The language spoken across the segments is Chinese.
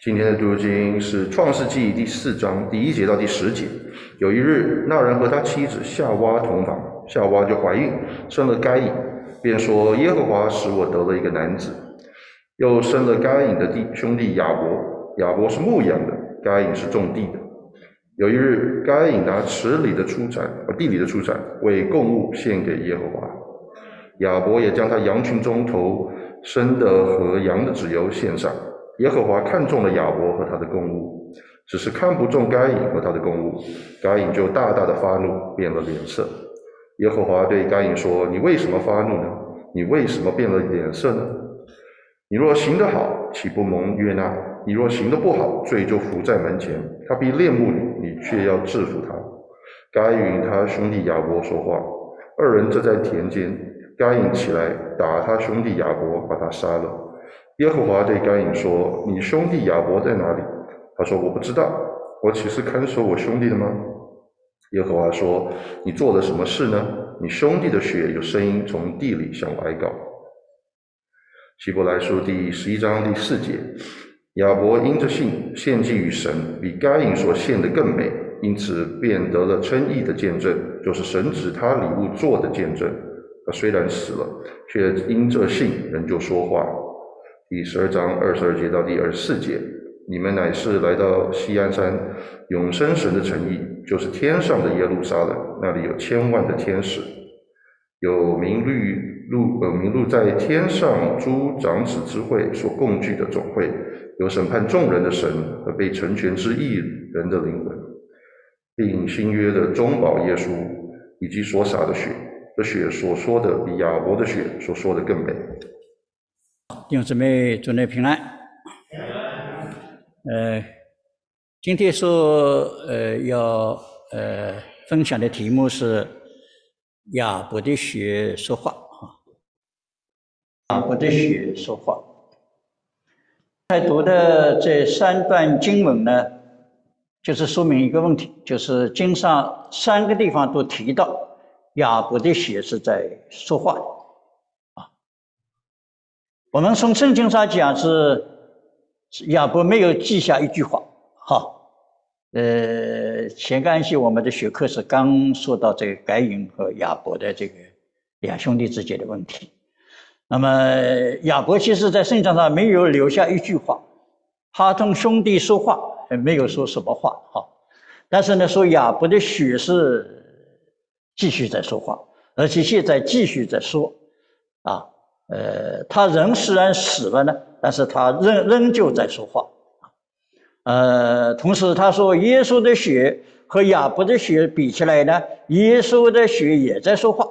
今天的读经是创世纪第4章第1节到第10节。有一日，那人和他妻子夏娃同房，夏娃就怀孕，生了该隐，便说：耶和华使我得了一个男子。又生了该隐的兄弟亚伯，亚伯是牧羊的，该隐是种地的。有一日，该隐拿地里的出产为供物献给耶和华，亚伯也将他羊群中头生的和羊的脂油献上。耶和华看中了亚伯和他的供物，只是看不中该隐和他的供物，该隐就大大的发怒，变了脸色。耶和华对该隐说：你为什么发怒呢？你为什么变了脸色呢？你若行得好，岂不蒙悦纳？你若行得不好，罪就伏在门前，他必恋慕你，你却要制服他。该与他兄弟亚伯说话，二人正在田间，该隐起来打他兄弟亚伯，把他杀了。耶和华对该隐说：你兄弟亚伯在哪里？他说：我不知道，我岂是看守我兄弟的吗？耶和华说：你做了什么事呢？你兄弟的血有声音从地里向我哀告。希伯来书第11章第4节，亚伯因着信献祭于神，比该隐所献的更美，因此便得了称义的见证，就是神指他礼物做的见证。他虽然死了，却因这信仍旧说话。第12章22节到第24节，你们乃是来到锡安山，永生神的城邑，就是天上的耶路撒冷，那里有千万的天使，有名录在天上诸长子之会所共聚的总会，有审判众人的神和被成全之义人的灵魂，并新约的中保耶稣，以及所洒的血，这血所说的比亚伯的血所说的更美。 弟兄姊妹，主内平安。今天要分享的题目是亚伯的血说话。亚伯的血说话。在读的这3段经文呢，就是说明一个问题，就是经上3个地方都提到亚伯的血是在说话的。我们从圣经上讲是亚伯没有记下一句话，前个安息我们的学课是刚说到这个该隐和亚伯的这个两兄弟之间的问题。那么亚伯其实在圣经上没有留下一句话，他同兄弟说话没有说什么话，但是呢说亚伯的血是继续在说话，而且现在继续在说他人虽然死了呢，但是他仍旧在说话。同时他说耶稣的血和亚伯的血比起来呢，耶稣的血也在说话。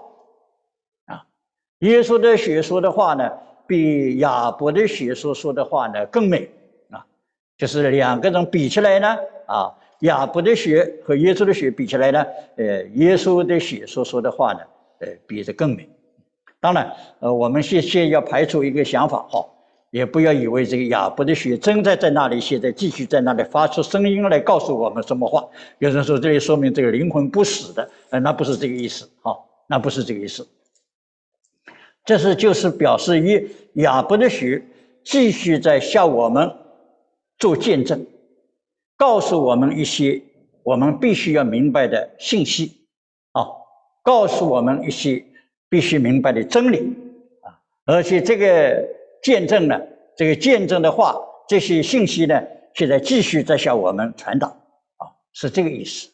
耶稣的血说的话呢，比亚伯的血所说的话呢更美。就是两个人比起来呢，亚伯的血和耶稣的血比起来呢，耶稣的血所说的话呢，比这更美。当然，我们先要排除一个想法，也不要以为这个亚伯的血真在那里，现在继续在那里发出声音来告诉我们什么话。有人说这里说明这个灵魂不死的，那不是这个意思，那不是这个意思。这就是表示亚伯的血继续在向我们做见证，告诉我们一些我们必须要明白的信息，告诉我们一些必须明白的真理，而且这个见证呢，这个见证的话，这些信息呢，现在继续在向我们传导，是这个意思。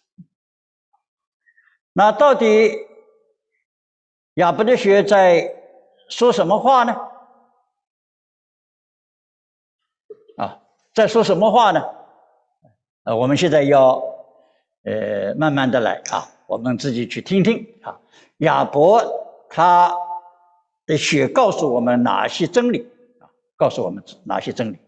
那到底亚伯的血在说什么话呢？在说什么话呢？我们现在要慢慢的来我们自己去听听亚伯他的血告诉我们哪些真理，告诉我们哪些真理。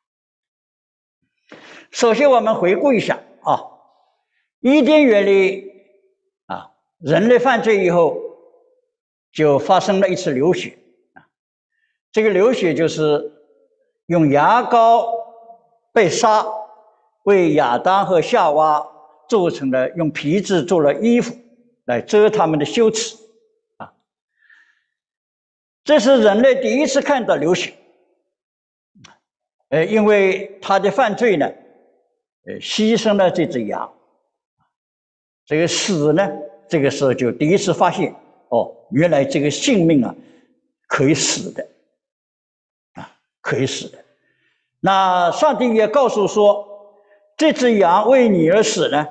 首先我们回顾一下伊甸园里人类犯罪以后就发生了一次流血，这个流血就是用牙膏被杀，为亚当和夏娃做成了用皮质做了衣服来遮他们的羞耻这是人类第一次看到流血。 因为他的犯罪呢，牺牲了这只羊，这个死呢，这个时候就第一次发现，哦，原来这个性命啊，可以死的，可以死的。那上帝也告诉说，这只羊为你而死呢，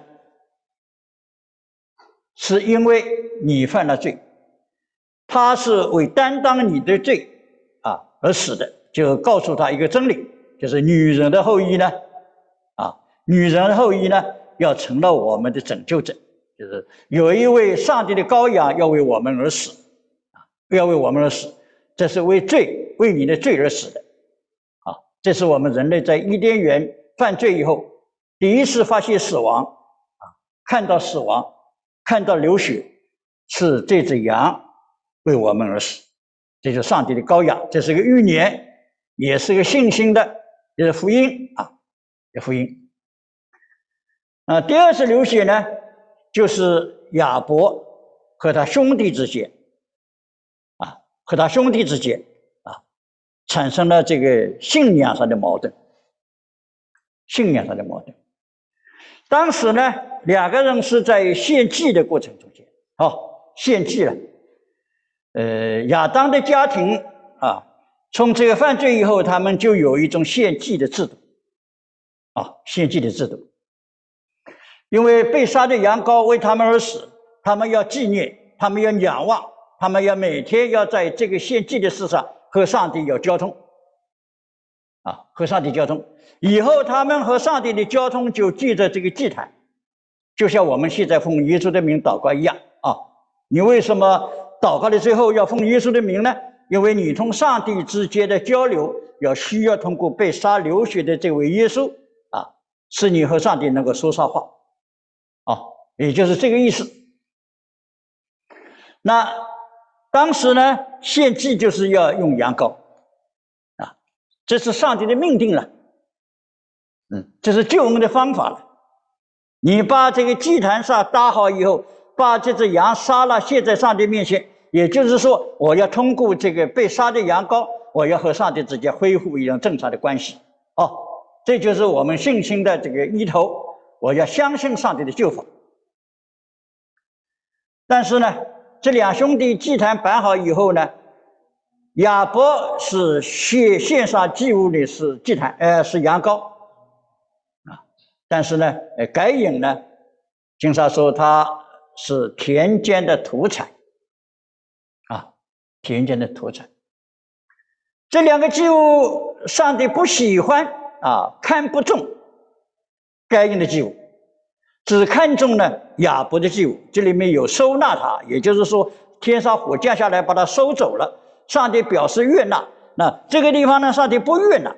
是因为你犯了罪，他是为担当你的罪而死的。就告诉他一个真理，就是女人的后裔呢，女人的后裔呢，要成了我们的拯救者，就是有一位上帝的羔羊要为我们而死，要为我们而死，这是为你的罪而死的，这是我们人类在伊甸园犯罪以后第一次发现死亡，看到死亡，看到流血，是这只羊为我们而死，这就是上帝的羔羊，这是个预言，也是个信心的，也是福音福音。第二次流血呢，就是亚伯和他兄弟之间，产生了这个信仰上的矛盾。当时呢，两个人是在献祭的过程中间，献祭了。亚当的家庭从这个犯罪以后，他们就有一种献祭的制度，因为被杀的羊羔为他们而死，他们要纪念，他们要仰望，他们要每天要在这个献祭的事上和上帝有交通，和上帝交通。以后他们和上帝的交通就借着这个祭坛，就像我们现在奉耶稣的名祷告一样你为什么祷告的最后要奉耶稣的名呢？因为你同上帝之间的交流需要通过被杀流血的这位耶稣使你和上帝能够说上话也就是这个意思。那当时呢，献祭就是要用羊羔这是上帝的命定了，这是救恩的方法了。你把这个祭坛上搭好以后，把这只羊杀了，献在上帝面前，也就是说，我要通过这个被杀的羊羔，我要和上帝之间恢复一种正常的关系这就是我们信心的这个依头，我要相信上帝的救法。但是呢，这两兄弟祭坛摆好以后呢，亚伯是献上祭物的是祭坛，是羊羔但是呢，该隐呢，经常说他是田间的土产田间的土产。这两个祭物，上帝不喜欢看不中该隐的祭物，只看中呢亚伯的祭物。这里面有收纳他，也就是说天上火降下来把他收走了，上帝表示悦纳。那这个地方呢，上帝不悦纳。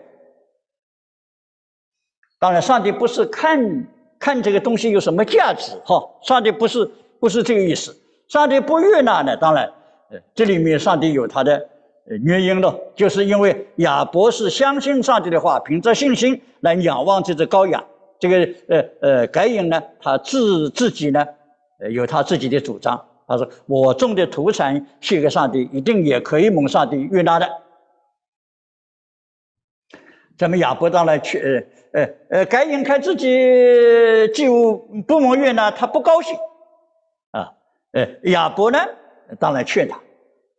当然上帝不是看这个东西有什么价值上帝不是这个意思。上帝不悦纳呢，当然这里面上帝有他的原因了，就是因为亚伯是相信上帝的话，凭着信心来仰望这只羔羊。这个该隐呢，他自己呢有他自己的主张，他说我种的土产献给上帝，一定也可以蒙上帝悦纳的。咱们亚伯当然该隐看自己祭物不蒙悦纳，他不高兴亚伯呢当然劝他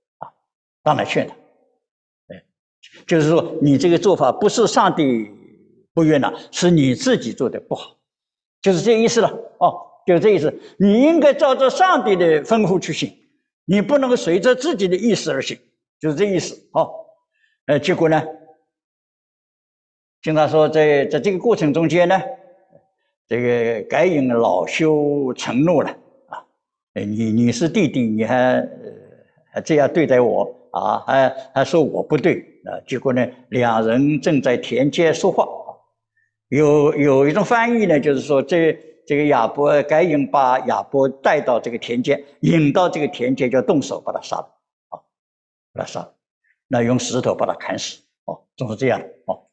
就是说你这个做法不是上帝不悦纳，是你自己做的不好，就是这意思了就是这意思。你应该照着上帝的吩咐去行，你不能随着自己的意思而行，就是这意思结果呢，经常说在这个过程中间呢，这个该隐恼羞成怒了你是弟弟，你还这样对待我还说我不对结果呢，两人正在田间说话有一种翻译呢，就是说这个该隐把亚伯带到这个田间，引到这个田间，就动手把他杀了把他杀了，那用石头把他砍死总是这样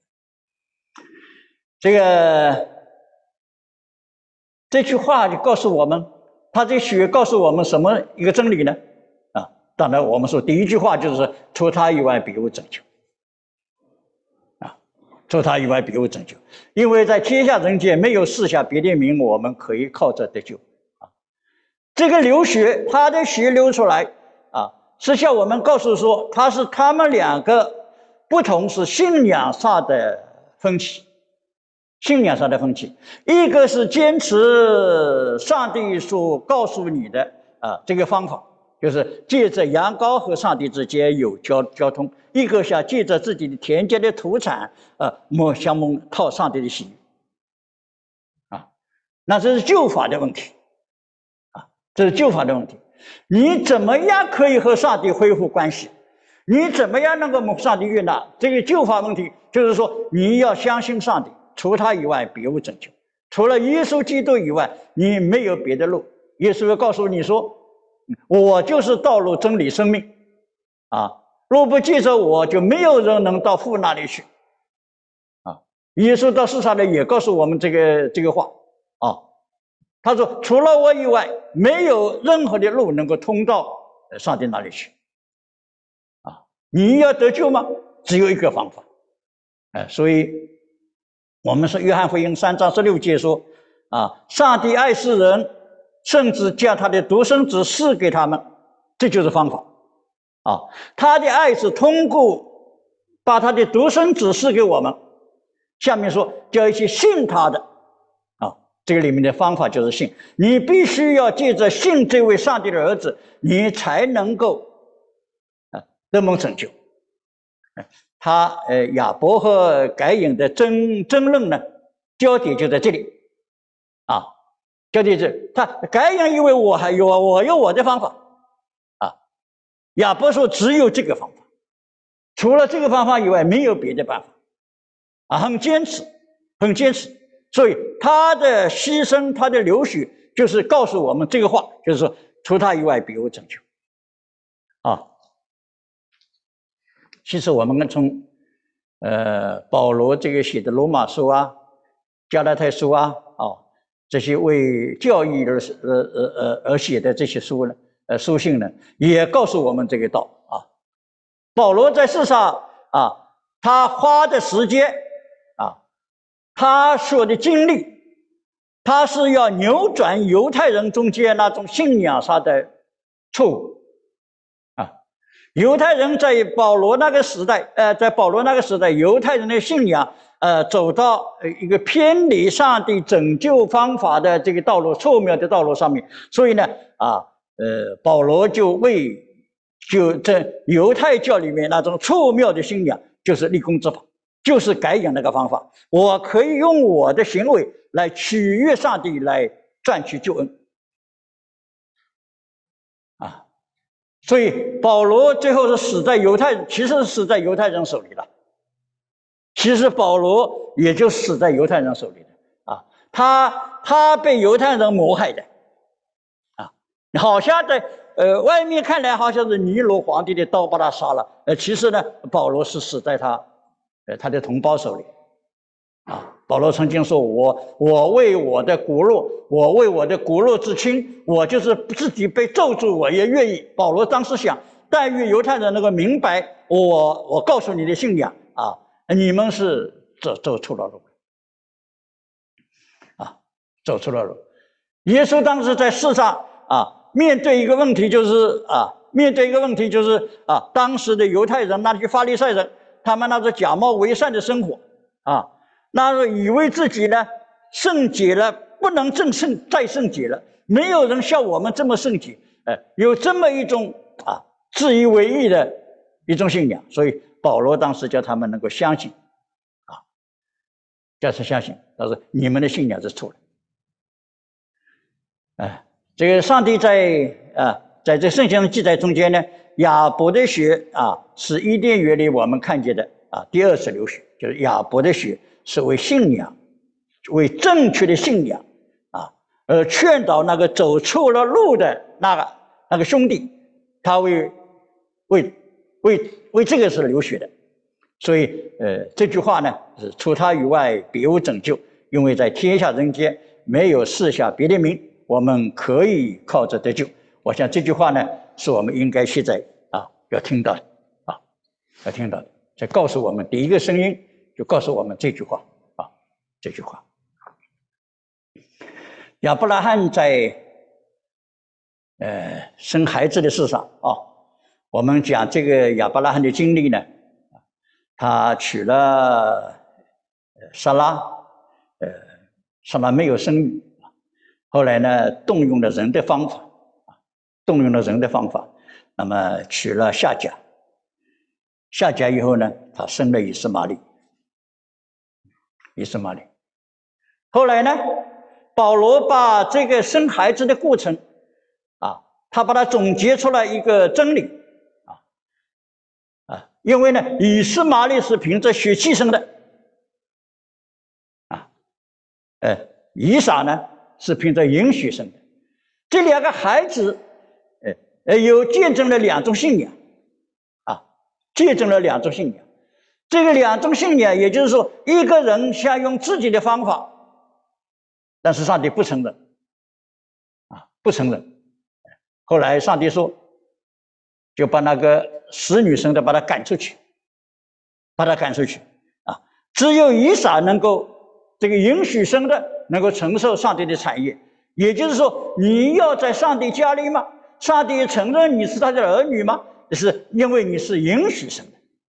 这句话就告诉我们，他这血告诉我们什么一个真理呢当然我们说第一句话就是除他以外别无拯救除他以外别无拯救。因为在天下人间没有赐下别的名，我们可以靠着得救啊。这个流血，他的血流出来啊，是向我们告诉说，他们两个不同是信仰上的分歧。信仰上的分歧，一个是坚持上帝所告诉你的这个方法，就是借着羊羔和上帝之间有交通；一个想借着自己的田间的土产想讨上帝的喜悦啊，那这是旧法的问题啊，这是旧法的问题。你怎么样可以和上帝恢复关系？你怎么样能够蒙上帝悦纳？这个旧法问题就是说，你要相信上帝。除他以外别无拯救，除了耶稣基督以外，你没有别的路。耶稣要告诉你说，我就是道路真理生命啊，若不借着我，就没有人能到父那里去啊。耶稣到世上来也告诉我们这个话啊，他说除了我以外，没有任何的路能够通到上帝那里去啊。你要得救吗？只有一个方法所以我们说约翰福音3章16节说上帝爱世人，甚至将他的独生子赐给他们，这就是方法他的爱是通过把他的独生子赐给我们，下面说叫一些信他的这个里面的方法就是信，你必须要借着信这位上帝的儿子，你才能够得蒙拯救。亚伯和该隐的争论呢，焦点就在这里焦点是该隐以为我有我的方法亚伯说只有这个方法，除了这个方法以外没有别的办法很坚持，所以他的牺牲，他的流血，就是告诉我们这个话，就是说除他以外别无拯救其实我们从保罗这个写的罗马书加拉太书这些为教义而写的这些书呢书信呢，也告诉我们这个道保罗在世上他花的时间他所的经历，他是要扭转犹太人中间那种信仰上的错误犹太人在保罗那个时代，犹太人的信仰走到一个偏离上帝拯救方法的这个道路，错谬的道路上面，所以呢保罗就在犹太教里面那种错谬的信仰，就是立功之法，就是改讲那个方法，我可以用我的行为来取悦上帝，来赚取救恩所以保罗最后是其实是死在犹太人手里的。其实保罗也就死在犹太人手里的他被犹太人谋害的好像在外面看来好像是尼罗皇帝的刀把他杀了其实呢保罗是死在他的同胞手里保罗曾经说我为我的国弱之亲，我就是自己被咒诅我也愿意。保罗当时想，但愿犹太人能够明白我告诉你的信仰你们是走错了路走错了路。耶稣当时在世上面对一个问题就是当时的犹太人那些法利赛人，他们那是假冒为善的生活那是以为自己呢圣洁了，不能再圣洁了，没有人像我们这么圣洁有这么一种自以为意的一种信仰，所以保罗当时叫他们能够相信叫他相信，他说你们的信仰是错的这个上帝在这圣经的记载中间呢，亚伯的血是伊甸园里我们看见的第二次流血，就是亚伯的血是为信仰，为正确的信仰而劝导那个走错了路的那个兄弟，他为这个是流血的。所以这句话呢是除他以外别无拯救，因为在天下人间没有赐下别的名，我们可以靠着得救。我想这句话呢是我们应该现在要听到的要听到的，这告诉我们第一个声音就告诉我们这句话啊，这句话。亚伯拉罕在生孩子的事上啊，我们讲这个亚伯拉罕的经历呢，他娶了撒拉，撒拉没有生育，后来呢动用了人的方法，那么娶了夏甲，夏甲以后呢，他生了以实玛利，后来呢，保罗把这个生孩子的过程啊，他把它总结出来一个真理因为呢，以实玛利是凭着血气生的以撒呢是凭着应许生的，这两个孩子有见证了两种信仰见证了两种信仰。这个两种信仰，也就是说，一个人想用自己的方法，但是上帝不承认不承认。后来上帝说，就把那个使女生的把他赶出去只有以撒能够这个应许生的能够承受上帝的产业，也就是说，你要在上帝家里吗？上帝承认你是他的儿女吗？是因为你是应许生的，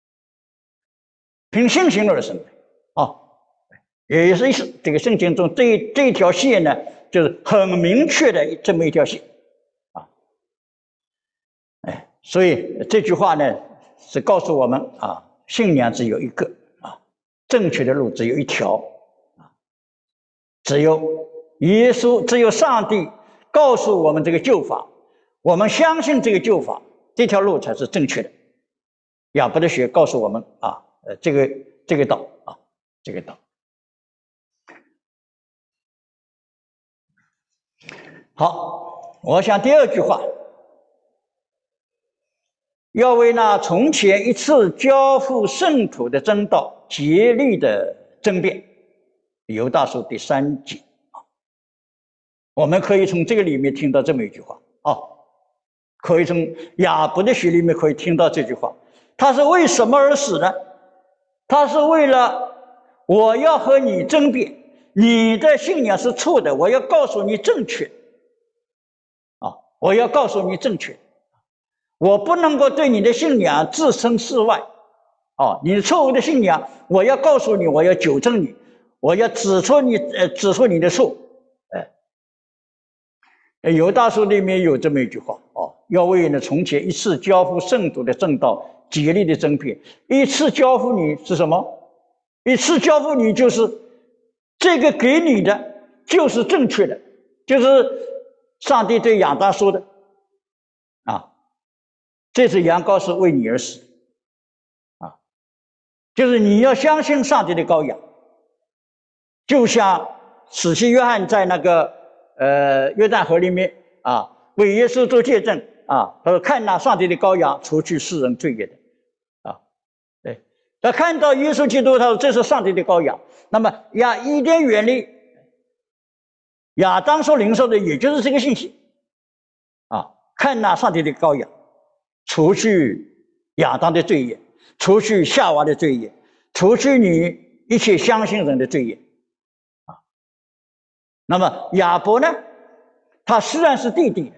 凭信心而生的也是这个圣经中这一条线呢，就是很明确的这么一条线所以这句话呢是告诉我们信仰只有一个正确的路只有一条只有耶稣，只有上帝告诉我们这个救法，我们相信这个救法，这条路才是正确的。亚伯的血告诉我们这个道这个道。好，我想第二句话，要为那从前一次交付圣徒的真道竭力的争辩。犹大书第3节我们可以从这个里面听到这么一句话可以从亚伯的血里面可以听到这句话。他是为什么而死呢？他是为了我要和你争辩，你的信仰是错的，我要告诉你正确我要告诉你正确，我不能够对你的信仰置身事外你错误的信仰，我要告诉你，我要纠正你，我要指出你的错。犹大书里面有这么一句话要为呢从前一次交付圣徒的正道竭力的争辩。一次交付你是什么？一次交付你就是这个给你的就是正确的，就是上帝对亚当说的这只羊羔是为你而死就是你要相信上帝的羔羊，就像使徒约翰在那个约旦河里面为耶稣做见证他说看那上帝的羔羊除去世人罪孽的他看到耶稣基督，他说这是上帝的羔羊。那么伊甸园里亚当所领受的也就是这个信息看那上帝的羔羊除去亚当的罪孽，除去夏娃的罪孽，除去你一切相信人的罪孽那么亚伯呢，他虽然是弟弟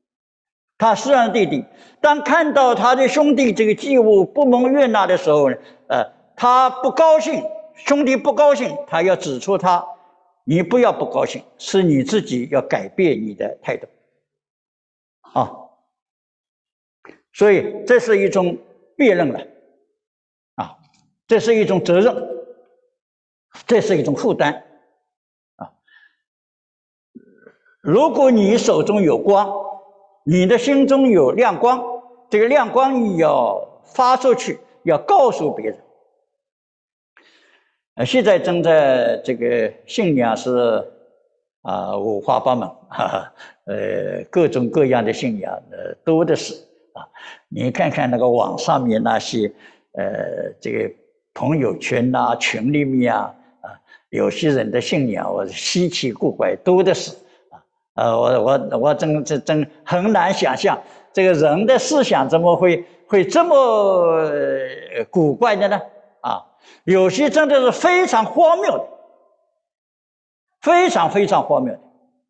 当看到他的兄弟这个祭物不蒙悦纳的时候呢他不高兴，兄弟不高兴，他要指出他，你不要不高兴，是你自己要改变你的态度所以这是一种辩论了这是一种责任，这是一种负担如果你手中有光，你的心中有亮光，这个亮光你要发出去，要告诉别人现在正在这个信仰是五花八门各种各样的信仰多的是你看看那个网上面那些这个朋友圈群里面有些人的信仰我稀奇古怪多的是我真很难想象这个人的思想怎么会这么古怪的呢有些真的是非常荒谬的，非常非常荒谬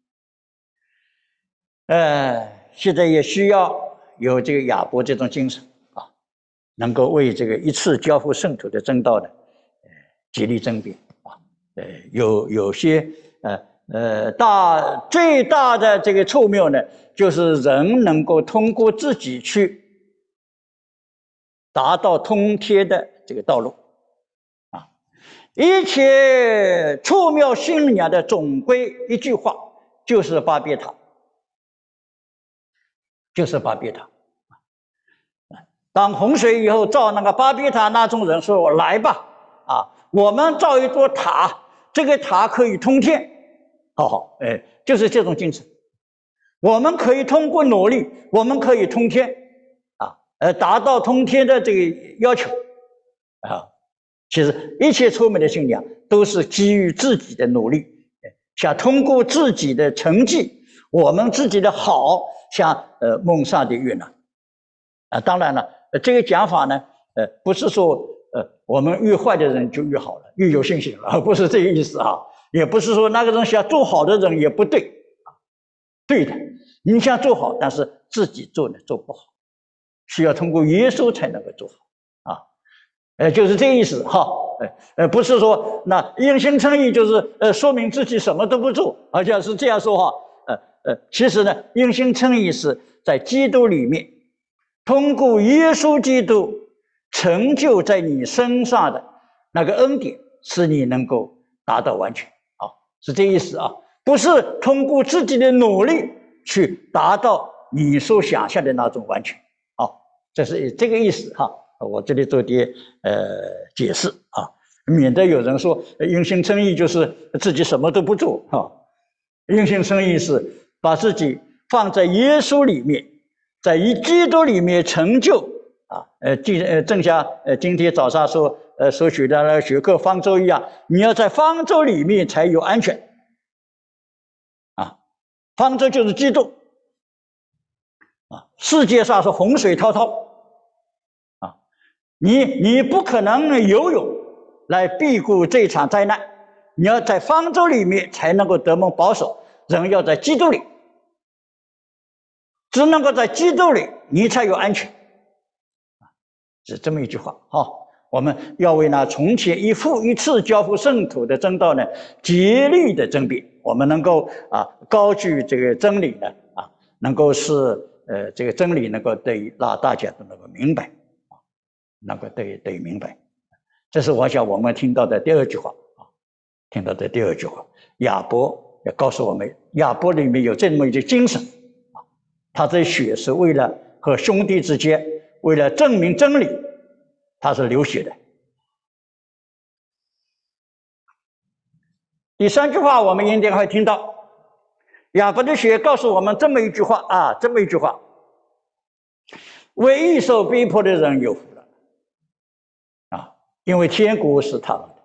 的。现在也需要有这个亚伯这种精神啊，能够为这个一次交付圣徒的真道呢，极力争辩啊。有些最大的这个错谬呢，就是人能够通过自己去达到通天的这个道路啊。一切错谬信仰的总归一句话，就是巴别塔。就是巴别塔。当洪水以后造那个巴别塔，那种人说：“我来吧，啊，我们造一座塔，这个塔可以通天。”好，就是这种精神。我们可以通过努力，我们可以通天，达到通天的这个要求，啊，其实一切聪明的信仰都是基于自己的努力，想通过自己的成绩，我们自己的好。像蒙上的悦纳当然了，这个讲法呢，不是说我们越坏的人就越好了，越有信心了，不是这个意思啊。也不是说那个人想做好的人也不对对的，你想做好，但是自己做呢做不好，需要通过耶稣才能够做好就是这个意思哈。不是说那因信称义就是说明自己什么都不做，而且是这样说话。其实呢，因信称义是在基督里面，通过耶稣基督成就在你身上的那个恩典，使你能够达到完全是这意思啊，不是通过自己的努力去达到你所想象的那种完全这是这个意思哈。我这里做点解释免得有人说因信称义就是自己什么都不做因信称义是把自己放在耶稣里面，在基督里面成就正像今天早上所学的那个学科方舟一样，你要在方舟里面才有安全方舟就是基督世界上是洪水滔滔你不可能游泳来避过这场灾难，你要在方舟里面才能够得蒙保守。人要在基督里，只能够在基督里，你才有安全是这么一句话我们要为那从前一父一次交付圣徒的真道呢，竭力的争辩。我们能够高举这个真理呢能够使这个真理能够让大家都能够明白能够得以明白。这是我想我们听到的第二句话听到的第二句话。亚伯也告诉我们，亚伯里面有这么一个精神他这血是为了和兄弟之间，为了证明真理，他是流血的。第三句话我们应该会听到，亚伯的血告诉我们这么一句话为义受逼迫的人有福了因为天国是他们的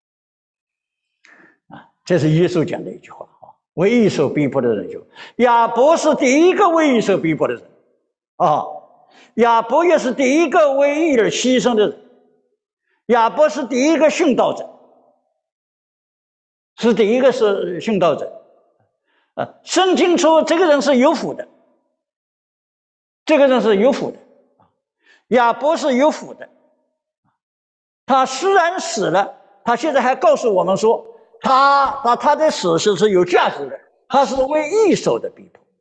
这是耶稣讲的一句话为义受逼迫的人有福。亚伯是第一个为义受逼迫的人亚伯也是第一个为义而牺牲的人，亚伯是第一个殉道者，是殉道者圣经说这个人是有福的，这个人是有福的，亚伯是有福的。他虽然死了，他现在还告诉我们说他的死是有价值的，他是为义受的逼迫。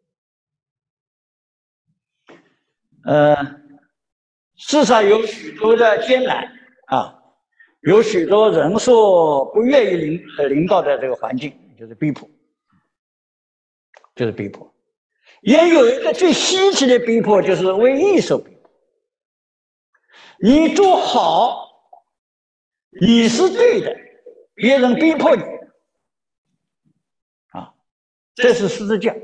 世上有许多的艰难有许多人所不愿意临到的这个环境，就是逼迫，也有一个最稀奇的逼迫，就是为义受逼迫。你做好，你是对的，别人逼迫你这是十字架，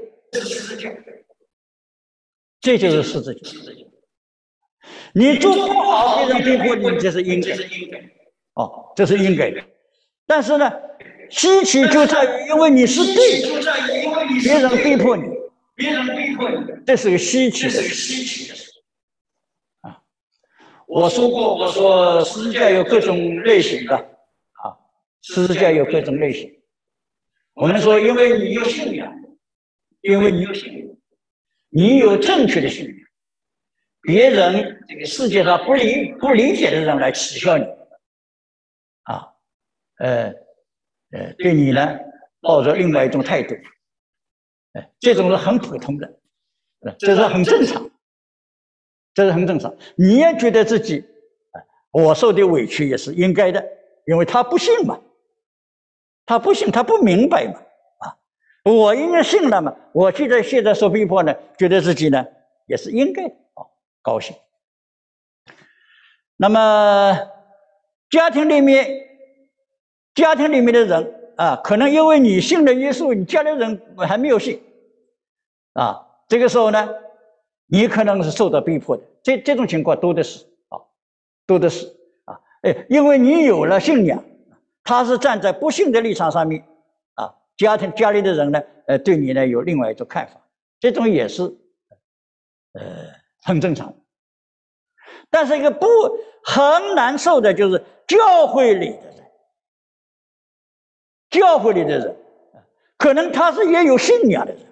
这就是十字架。你做不好，别人逼迫你，这是应该这是应该的。但是呢，稀奇就在于因为你是对的，别人逼迫你，这是个稀奇的事我说过，我说十字架有各种类型的啊，十字架有各种类型。我们说，因为你有信仰，因为你有信仰，你有正确的信仰，别人这个世界上不理解的人来耻笑你啊，对你呢抱着另外一种态度，这种是很普通的，这是很正常，这是很正常。你也觉得自己，我受的委屈也是应该的，因为他不信嘛，他不信，他不明白嘛，我应该信了嘛，我现在受逼迫呢，觉得自己呢也是应该的，高兴。那么家庭里面的人啊，可能因为你信了耶稣，你家里人还没有信啊，这个时候呢，你可能是受到逼迫的，这种情况多的是啊，多的是啊，因为你有了信仰，他是站在不信的立场上面啊，家里的人呢，对你呢有另外一种看法，这种也是很正常的。但是一个很难受的就是教会里的人，可能他是也有信仰的人，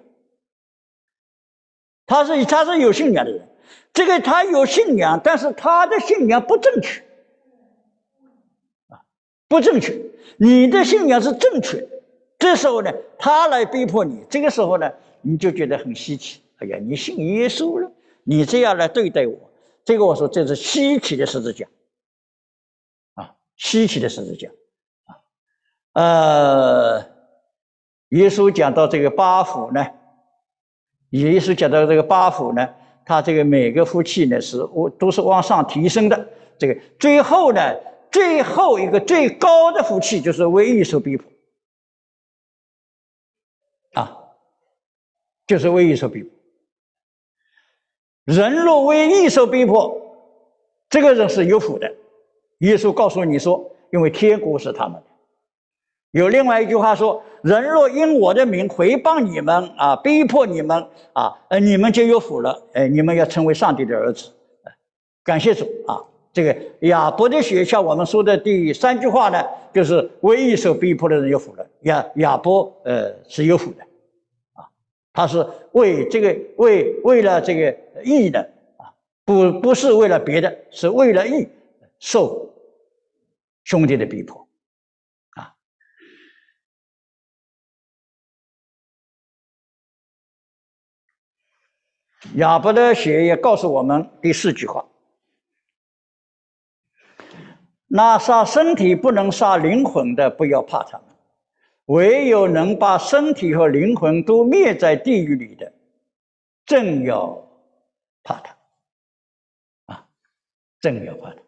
他是有信仰的人，这个他有信仰，但是他的信仰不正确，不正确，你的信仰是正确的，这时候呢，他来逼迫你，这个时候呢，你就觉得很稀奇，哎呀，你信耶稣了，你这样来对待我。这个我说这是稀奇的十字架，稀奇的十字架，耶稣讲到这个八福呢，他这个每个福气呢都是往上提升的，这个最后一个最高的福气就是为义受逼迫，就是为义受逼迫。人若为义受逼迫，这个人是有福的。耶稣告诉你说，因为天国是他们的。有另外一句话说，人若因我的名毁谤你们啊，逼迫你们啊，你们就有福了，你们要成为上帝的儿子。感谢主啊！这个亚伯的血，像我们说的第3句话呢，就是为义受逼迫的人有福了。亚伯是有福的。他是为了这个义的啊，不是为了别的，是为了义受兄弟的逼迫啊。亚伯的血也告诉我们第4句话：那杀身体不能杀灵魂的，不要怕他们。唯有能把身体和灵魂都灭在地狱里的，正要怕他正要怕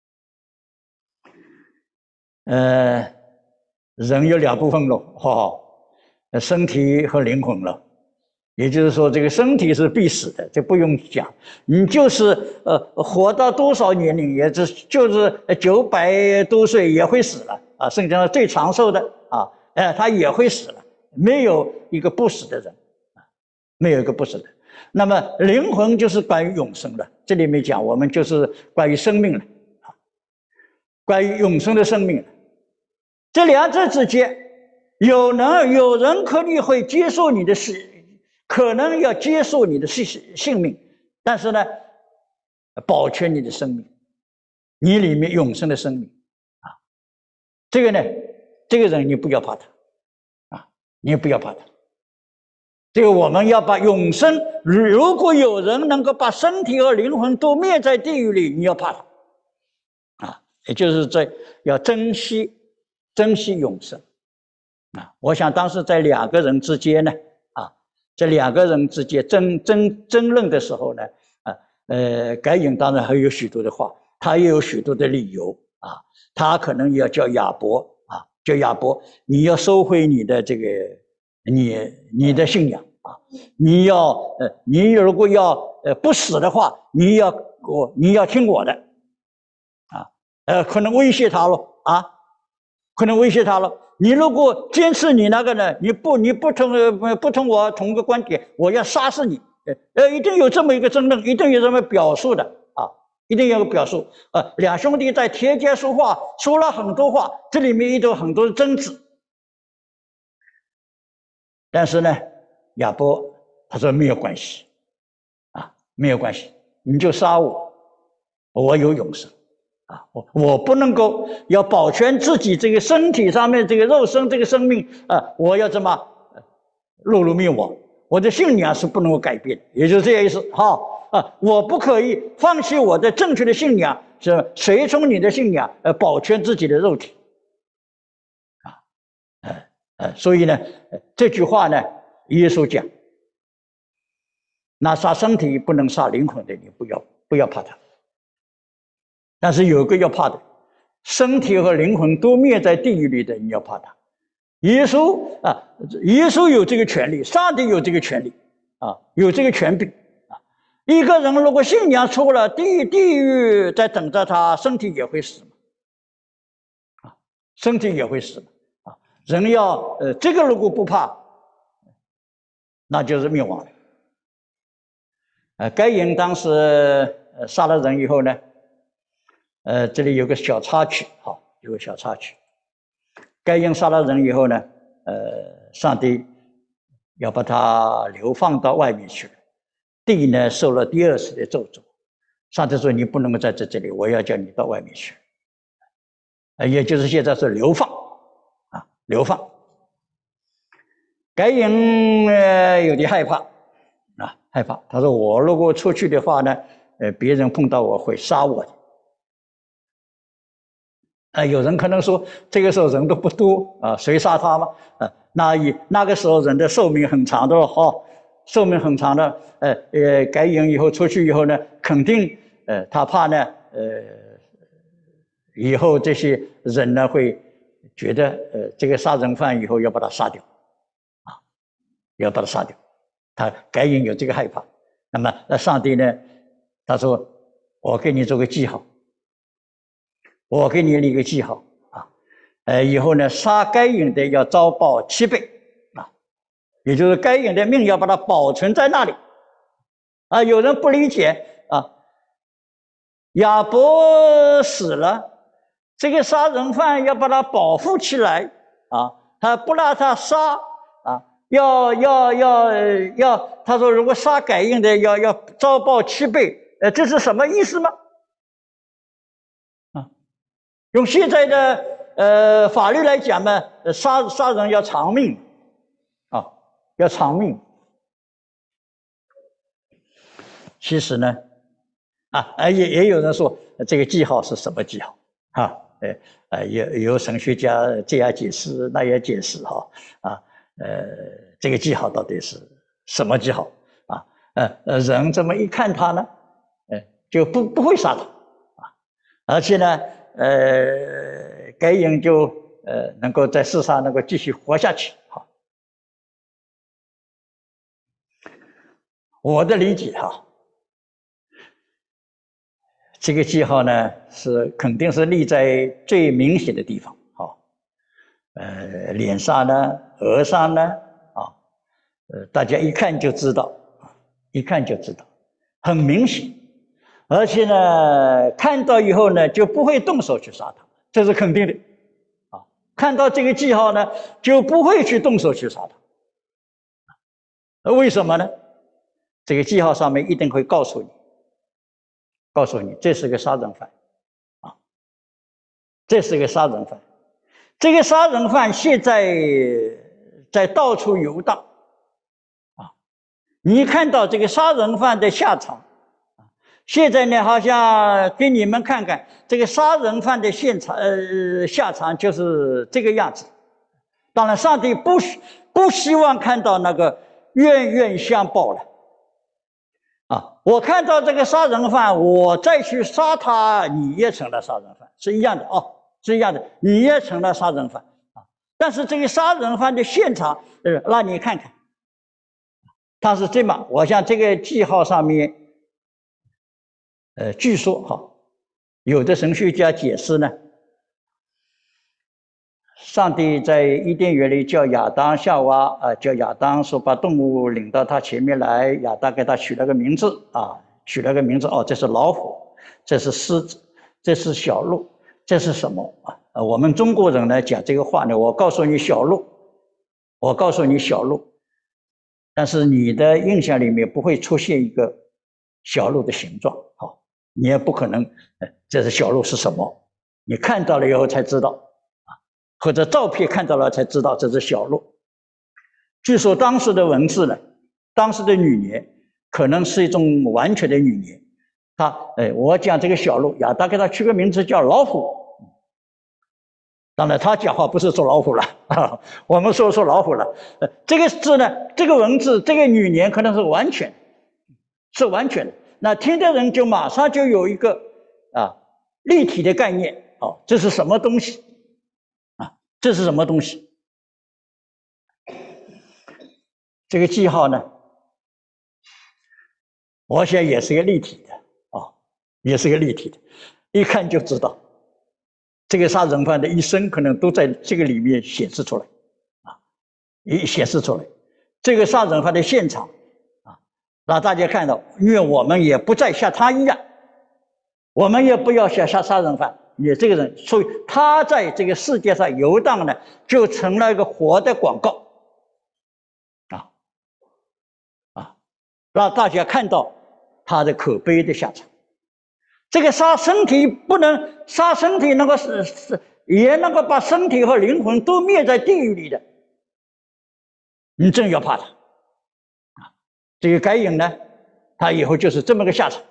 他。人有2部分了，身体和灵魂了。也就是说，这个身体是必死的，这不用讲。你就是活到多少年龄，就是900多岁也会死了啊，甚至上最长寿的啊。他也会死了，没有一个不死的人，没有一个不死的。那么灵魂就是关于永生的，这里面讲我们就是关于生命了，关于永生的生命了。这2者之间，有人可能会接受你的可能要接受你的性命，但是呢，保全你的生命，你里面永生的生命这个呢。这个人你不要怕他你不要怕他。这个我们要把永生，如果有人能够把身体和灵魂都灭在地狱里，你要怕他也就是要珍惜永生我想当时在2个人之间呢这2个人之间争论的时候呢该隐当然还有许多的话，他也有许多的理由他可能要叫亚伯叫亚伯，你要收回你的这个你的信仰你如果要不死的话，你要听我的可能威胁他了可能威胁他了。你如果坚持你那个呢，你不同我同个观点，我要杀死你。一定有这么一个争论，一定有这么表述的一定要有表述。两兄弟在田间说话，说了很多话，这里面也有很多的争执。但是呢，亚伯他说没有关系，没有关系，你就杀我，我有永生。我不能够要保全自己这个身体上面这个肉身这个生命我要怎么落入灭亡？我的信仰是不能够改变，也就是这个意思。我不可以放弃我的正确的信仰，是随从你的信仰保全自己的肉体。所以呢，这句话呢，耶稣讲，那杀身体不能杀灵魂的，你不要怕他。但是有个要怕的，身体和灵魂都灭在地狱里的，你要怕他。耶稣有这个权利，上帝有这个权利有这个权柄一个人如果信仰错了，地狱在等着他，身体也会死身体也会死人要这个如果不怕，那就是灭亡了。该隐当时杀了人以后呢，这里有个小插曲，有个小插曲。该隐杀了人以后呢，上帝要把他流放到外面去了，地呢受了第二次的咒诅。上帝说：“你不能够在这里，我要叫你到外面去。”也就是现在是流放流放。该隐有点害怕害怕。他说：“我如果出去的话呢，别人碰到我会杀我的。”有人可能说，这个时候人都不多谁杀他吗？那个时候人的寿命很长的寿命很长的。该隐以后出去以后呢，肯定他怕呢以后这些人呢会觉得这个杀人犯以后要把他杀掉要把他杀掉。该隐有这个害怕。那么上帝呢，他说：“我给你做个记号。”我给你立个记号以后呢，杀该隐的要遭报7倍也就是该隐的命要把它保存在那里有人不理解亚伯死了，这个杀人犯要把他保护起来他不让他杀他说如果杀该隐的要遭报7倍，这是什么意思吗？用现在的法律来讲呢，杀人要偿命要偿命。其实呢也有人说这个记号是什么记号有神学家这样解释那样解释这个记号到底是什么记号人这么一看他呢就不会杀他而且呢该隐就能够在世上能够继续活下去我的理解这个记号呢肯定是立在最明显的地方脸上呢额上呢大家一看就知道很明显。而且呢看到以后呢就不会动手去杀他，这是肯定的看到这个记号呢就不会去动手去杀他为什么呢？这个记号上面一定会告诉你这是个杀人犯这是个杀人犯。这个杀人犯现在在到处游荡你看到这个杀人犯的下场现在呢，好像给你们看看这个杀人犯的下场就是这个样子。当然，上帝不希望看到那个冤冤相报了我看到这个杀人犯，我再去杀他，你也成了杀人犯，是一样的是一样的，你也成了杀人犯但是这个杀人犯的现场，让你看看，他是这么，我像这个记号上面。据说有的神学家解释呢，上帝在伊甸园里叫亚当夏娃叫亚当说把动物领到他前面来，亚当给他取了个名字这是老虎。 这是狮子，这是小鹿，这是什么啊？我们中国人呢讲这个话呢，我告诉你小鹿，我告诉你小鹿，但是你的印象里面不会出现一个小鹿的形状，你也不可能，这是小鹿是什么？你看到了以后才知道啊，或者照片看到了才知道这是小鹿。据说当时的文字呢，当时的语言可能是一种完全的语言。我讲这个小鹿，亚当给他取个名字叫老虎。当然，他讲话不是说老虎了我们说老虎了。这个字呢，这个文字，这个语言可能是完全的。那听的人就马上就有一个立体的概念，这是什么东西啊？这是什么东西？这个记号呢，我想也是个立体的也是个立体的，一看就知道，这个杀人犯的一生可能都在这个里面显示出来显示出来。这个杀人犯的现场让大家看到，因为我们也不再像他一样，我们也不要像杀人犯，你这个人，所以他在这个世界上游荡呢，就成了一个活的广告让大家看到他的可悲的下场。这个杀身体不能杀身体，能够也能够把身体和灵魂都灭在地狱里的，你真要怕他这个该隐呢，他以后就是这么个下场，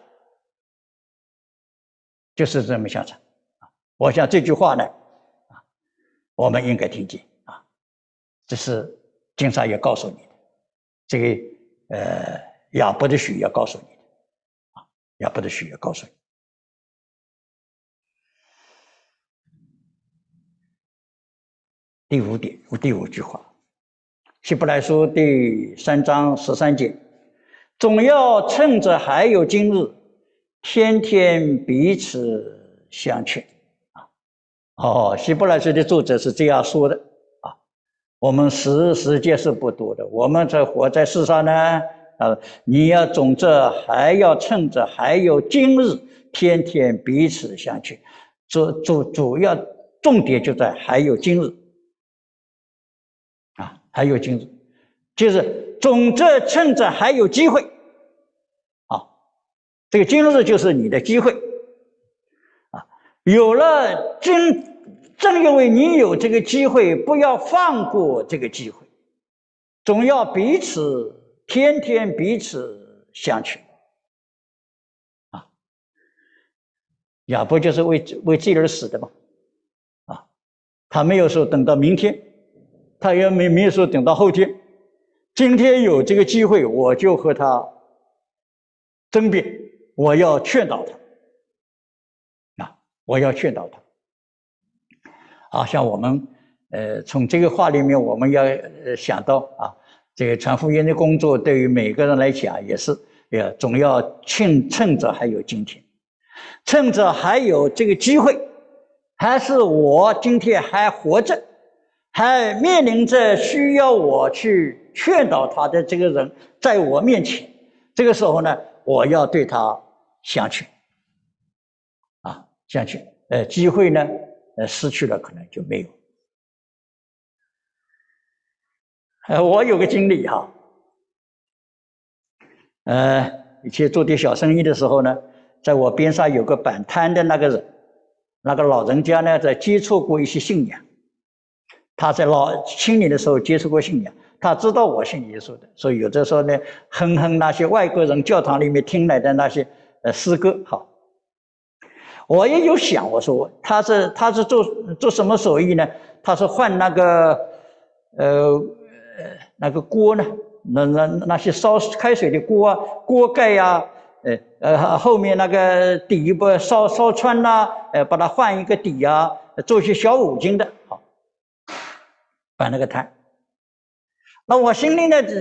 就是这么下场我想这句话呢我们应该听见这是经上也告诉你的，这个亚伯的许也告诉你的亚伯的许也告诉你。第五句话，希伯来书第3章13节，总要趁着还有今日，天天彼此相劝希伯来书的作者是这样说的我们时间是不多的，我们活在世上呢你要还要趁着还有今日，天天彼此相劝。主要重点就在还有今日还有今日，就是总之趁着还有机会这个今日就是你的机会有了正因为你有这个机会，不要放过这个机会，总要天天彼此相劝亚伯就是为自己而死的嘛他没有说等到明天，他也没有说等到后天，今天有这个机会，我就和他争辩，我要劝导他我要劝导他像我们从这个话里面我们要想到这个传福音的工作对于每个人来讲也是总要趁着还有今天，趁着还有这个机会，还是我今天还活着，还面临着需要我去劝导他的这个人在我面前，这个时候呢，我要对他相劝相劝机会呢失去了可能就没有我有个经历以前做点小生意的时候呢，在我边上有个摆摊的那个人，那个老人家呢在接触过一些信仰，他在青年的时候接触过信仰，他知道我信耶稣的，所以有的时候呢哼那些外国人教堂里面听来的那些诗歌我也有想，我说他是做什么手艺呢？他是换那个锅呢，那些烧开水的锅锅盖后面那个底部烧穿把它换一个底做一些小五金的摆那个摊。那我心里呢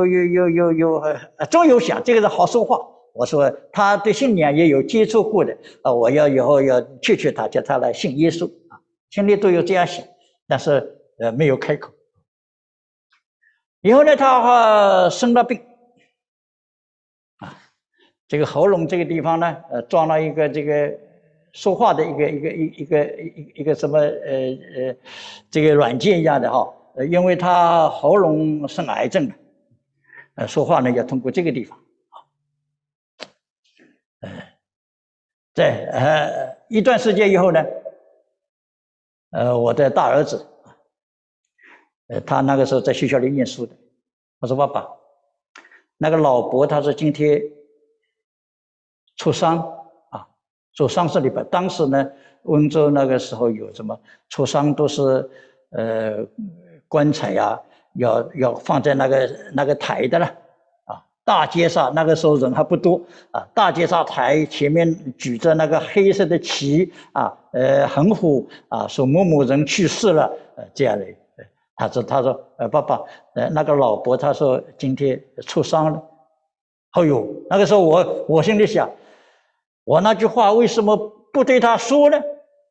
总有想这个人好说话，我说他对信仰也有接触过的我以后要劝他，叫他来信耶稣心里都有这样想，但是没有开口。以后呢他生了病这个喉咙这个地方呢，装了一个这个说话的一个什么这个软件一样的哈，因为他喉咙生癌症了，说话呢要通过这个地方。在一段时间以后呢，我的大儿子，他那个时候在学校里念书的，他说：“爸爸，那个老伯他说今天出丧啊，做丧事礼拜。当时呢，温州那个时候有什么出丧都是棺材呀、要放在那个台的了。”大街上那个时候人还不多啊，大街上台前面举着那个黑色的旗啊，横幅啊，说某某人去世了，这样的。他说，爸爸，那个老伯他说今天出丧了。哎呦，那个时候我心里想，我那句话为什么不对他说呢？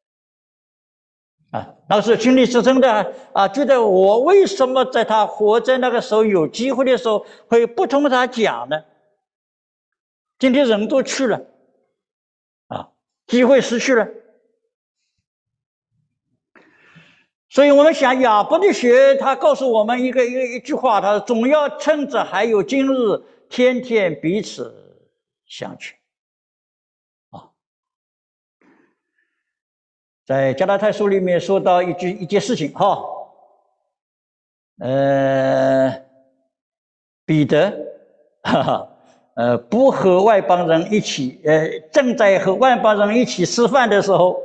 那时候心里是真的觉得我为什么在他活着那个时候有机会的时候会不同他讲呢？今天人都去了，机会失去了。所以我们想亚伯的血，他告诉我们一句话，他说总要趁着还有今日，天天彼此相劝。在加拉太书里面说到一件事情哈，彼得不和外邦人一起，正在和外邦人一起吃饭的时候，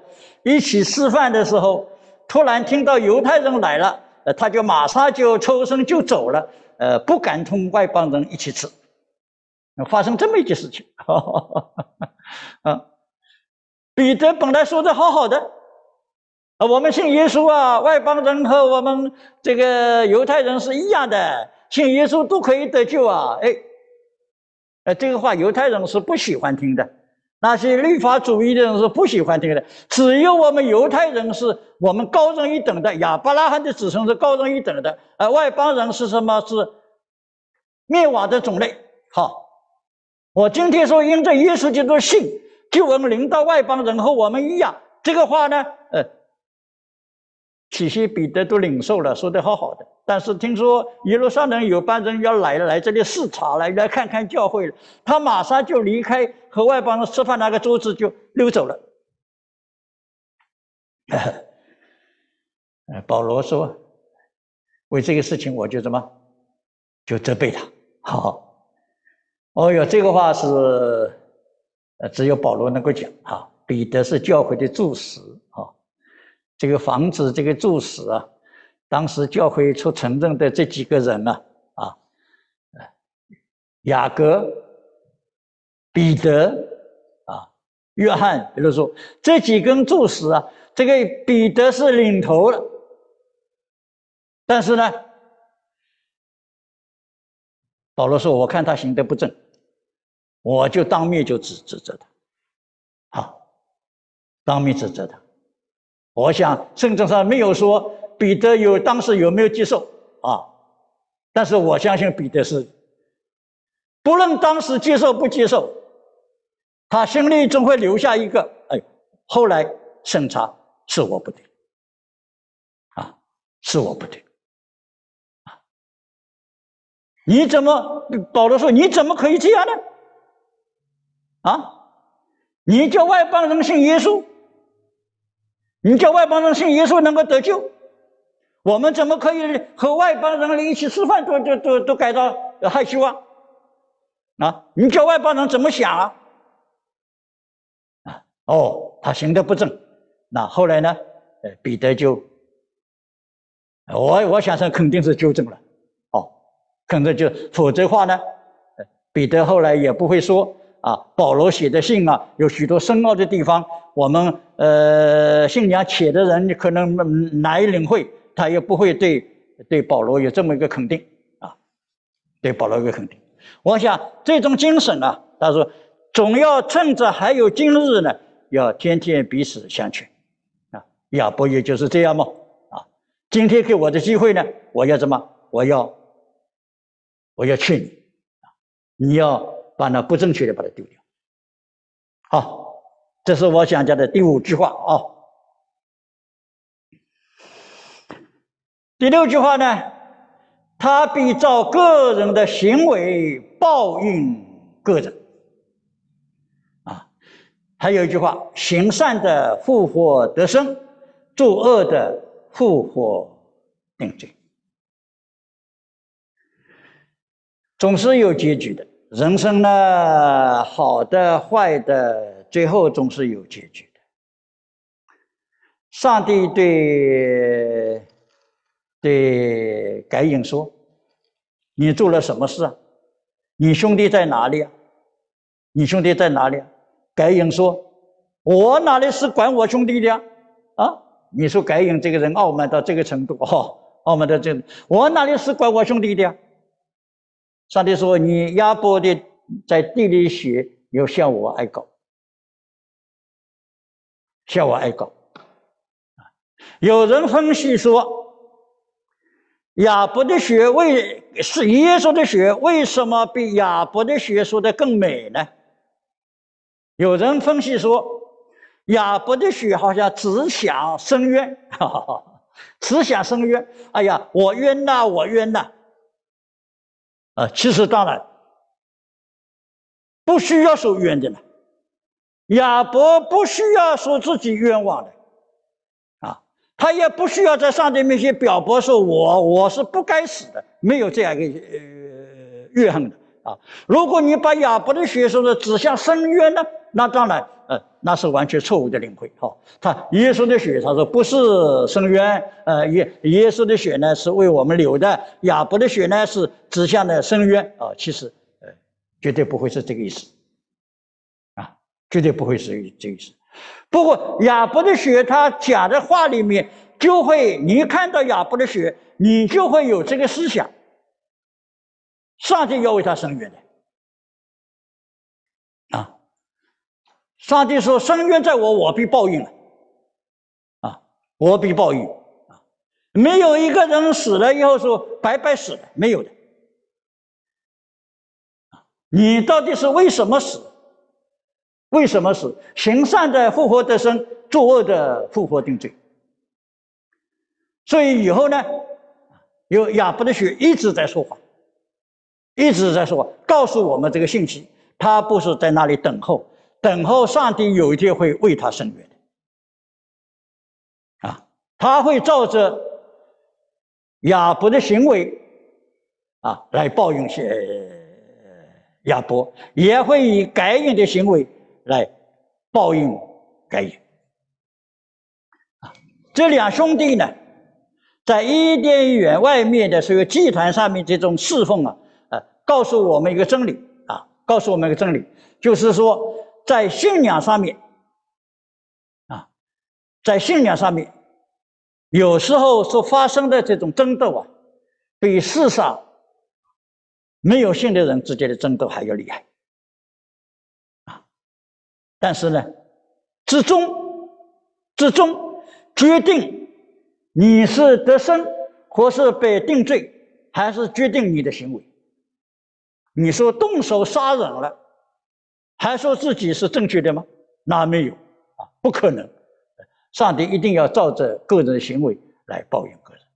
突然听到犹太人来了，他就马上就抽身就走了，不敢同外邦人一起吃。发生这么一件事情，彼得本来说的好好的。我们信耶稣啊，外邦人和我们这个犹太人是一样的，信耶稣都可以得救啊！这个话犹太人是不喜欢听的，那些律法主义的人是不喜欢听的。只有我们犹太人是我们高人一等的，亚伯拉罕的子孙是高人一等的，外邦人是什么？是灭亡的种类。好，我今天说因着耶稣基督信，救恩临到外邦人和我们一样，这个话呢，起先彼得都领受了，说得好好的。但是听说耶路撒冷有班人要来这里视察了，来看看教会了，他马上就离开和外邦人吃饭那个桌子就溜走了。保罗说，为这个事情我就就责备他。好，哦哟，这个话是只有保罗能够讲啊。彼得是教会的柱石啊。这个房子，这个柱石啊，当时教会出承认的这几个人呢，雅各、彼得约翰，比如说这几根柱石啊，这个彼得是领头了，但是呢，保罗说：“我看他行得不正，我就当面就指责他，当面指责他。”我想圣经上没有说彼得当时有没有接受但是我相信彼得是，不论当时接受不接受，他心里总会留下一个后来审查是我不对是我不对你怎么保罗说你怎么可以这样呢？你叫外邦人信耶稣，你叫外邦人信耶稣能够得救，我们怎么可以和外邦人一起吃饭都感到害羞你叫外邦人怎么想他行得不正。那后来呢，彼得就我想是肯定是纠正了肯定就否则话呢，彼得后来也不会说保罗写的信有许多深奥的地方，我们信仰浅的人可能难以领会，他也不会对保罗有这么一个肯定对保罗一个肯定。我想这种精神他说总要趁着还有今日呢，要天天彼此相劝亚伯也就是这样嘛今天给我的机会呢，我要我要劝你，你要把那不正确的把它丢掉好，这是我想讲的第5句话啊。第6句话呢，他必照个人的行为报应个人。还有一句话，行善的复活得生，作恶的复活定罪。总是有结局的，人生呢，好的坏的，最后总是有结局的。上帝对该隐说：“你做了什么事啊？你兄弟在哪里啊？你兄弟在哪里啊？”该隐说：“我哪里是管我兄弟的呀？啊，你说该隐这个人傲慢到这个程度，傲慢到这，我哪里是管我兄弟的呀？”上帝说：“你亚伯的在地里血，要向我哀告，向我哀告。”有人分析说，亚伯的血是耶稣的血，为什么比亚伯的血说的更美呢？有人分析说，亚伯的血好像只想伸冤，只想伸冤。哎呀，我冤呐，我冤呐！其实当然不需要受冤的呢。亚伯不需要说自己冤枉的，他也不需要在上帝面前表白说我是不该死的，没有这样一个怨恨的啊。如果你把亚伯的血说的指向深渊呢，那当然那是完全错误的领会。他耶稣的血他说不是深渊，耶稣的血呢是为我们流的，亚伯的血呢是指向的深渊啊。其实绝对不会是这个意思啊，绝对不会是这个意思。不过亚伯的血他讲的话里面就会，你看到亚伯的血，你就会有这个思想，上帝要为他伸冤的啊。上帝说：“伸冤在我，我必报应了啊，我必报应啊。”没有一个人死了以后说白白死了，没有的。你到底是为什么死？为什么死？行善的复活得生，作恶的复活定罪。所以以后呢，有亚伯的血一直在说话，一直在说话，告诉我们这个信息，他不是在那里等候上帝有一天会为他伸冤的啊，他会照着亚伯的行为来报应亚伯，也会以该隐的行为来报应该隐。这两兄弟呢，在伊甸园外面的这个祭坛上面这种侍奉告诉我们一个真理告诉我们一个真理，就是说在信仰上面在信仰上面，有时候所发生的这种争斗比世上没有信的人之间的争斗还要厉害但是呢，最终决定你是得生或是被定罪，还是决定你的行为。你说动手杀人了，还说自己是正确的吗？那没有不可能。上帝一定要照着个人的行为来报应个人。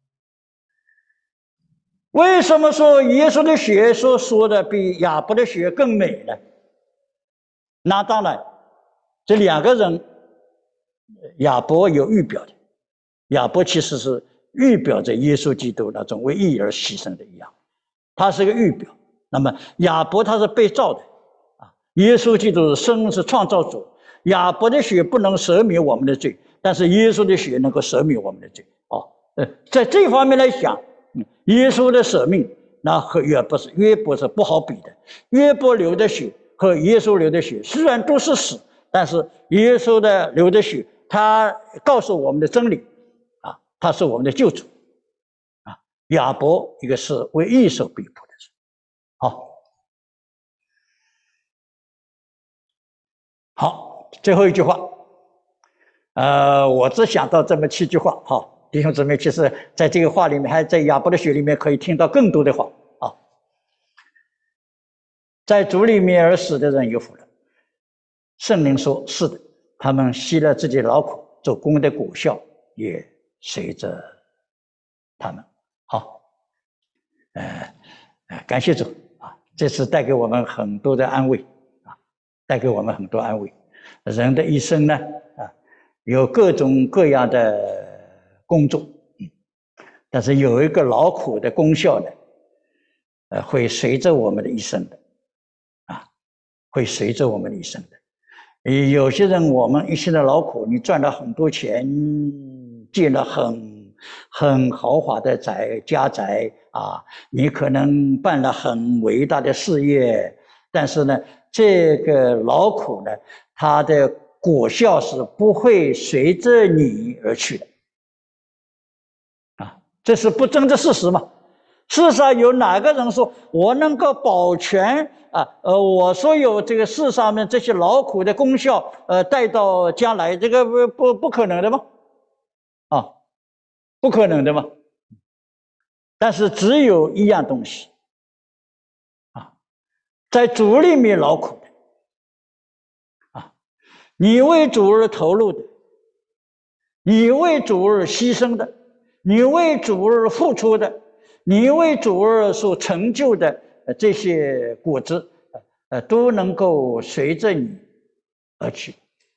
为什么说耶稣的血所说的比亚伯的血更美呢？那当然，这两个人，亚伯有预表的，亚伯其实是预表着耶稣基督那种为义而牺牲的一样，他是个预表。那么亚伯他是被造的耶稣基督是创造主，亚伯的血不能赦免我们的罪，但是耶稣的血能够赦免我们的罪在这方面来讲，耶稣的舍命那和约伯是不好比的。约伯流的血和耶稣流的血虽然都是死，但是耶稣的流的血他告诉我们的真理他是我们的救主亚伯一个是为义受逼迫的人。好，最后一句话我只想到这么7句话弟兄姊妹，其实在这个话里面，还在亚伯的血里面可以听到更多的话在主里面而死的人有福了。 圣灵说：“是的，他们吸了自己的劳苦，做工的果效也随着他们。”好，感谢主啊！这次带给我们很多的安慰啊，带给我们很多安慰。人的一生呢，有各种各样的工作，但是有一个劳苦的功效呢，会随着我们的一生的，会随着我们的一生的。有些人我们一生的劳苦，你赚了很多钱，建了很豪华的家宅啊，你可能办了很伟大的事业，但是呢，这个劳苦呢，它的果效是不会随着你而去的，这是不争的事实嘛。世上有哪个人说我能够保全我所有这个世上面这些劳苦的功效带到将来，这个不可能的吗？不可能的嘛。但是只有一样东西在主里面劳苦的你为主而投入的，你为主而牺牲的，你为主而付出的，你为主而所成就的这些果子都能够随着你而去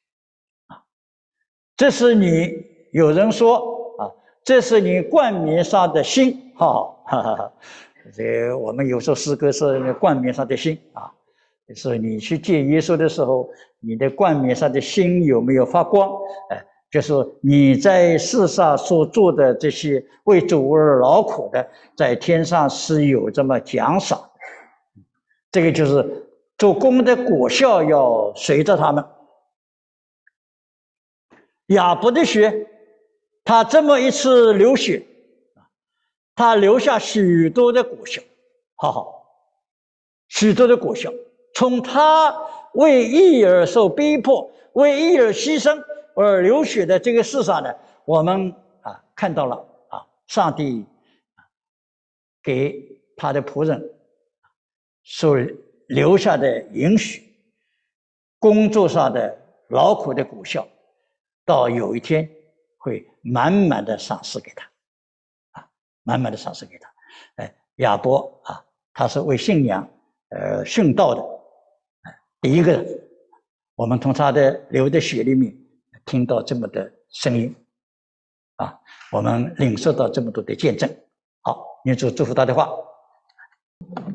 这是你有人说这是你冠冕上的心这我们有时候诗歌是冠冕上的心就是你去见耶稣的时候，你的冠冕上的心有没有发光？就是你在世上所做的这些为主而劳苦的，在天上是有这么奖赏。这个就是做工的果效要随着他们。亚伯的血，他这么一次流血，他留下许多的果效，许多的果效。从他为义而受逼迫，为义而牺牲而流血的这个事上呢，我们看到了上帝给他的仆人所留下的允许，工作上的劳苦的果效，到有一天会满满的赏赐给他满满的赏赐给他。亚伯他是为信仰殉道的第一个人，我们从他的流的血里面听到这么的声音我们领受到这么多的见证。好，愿主祝福他的话。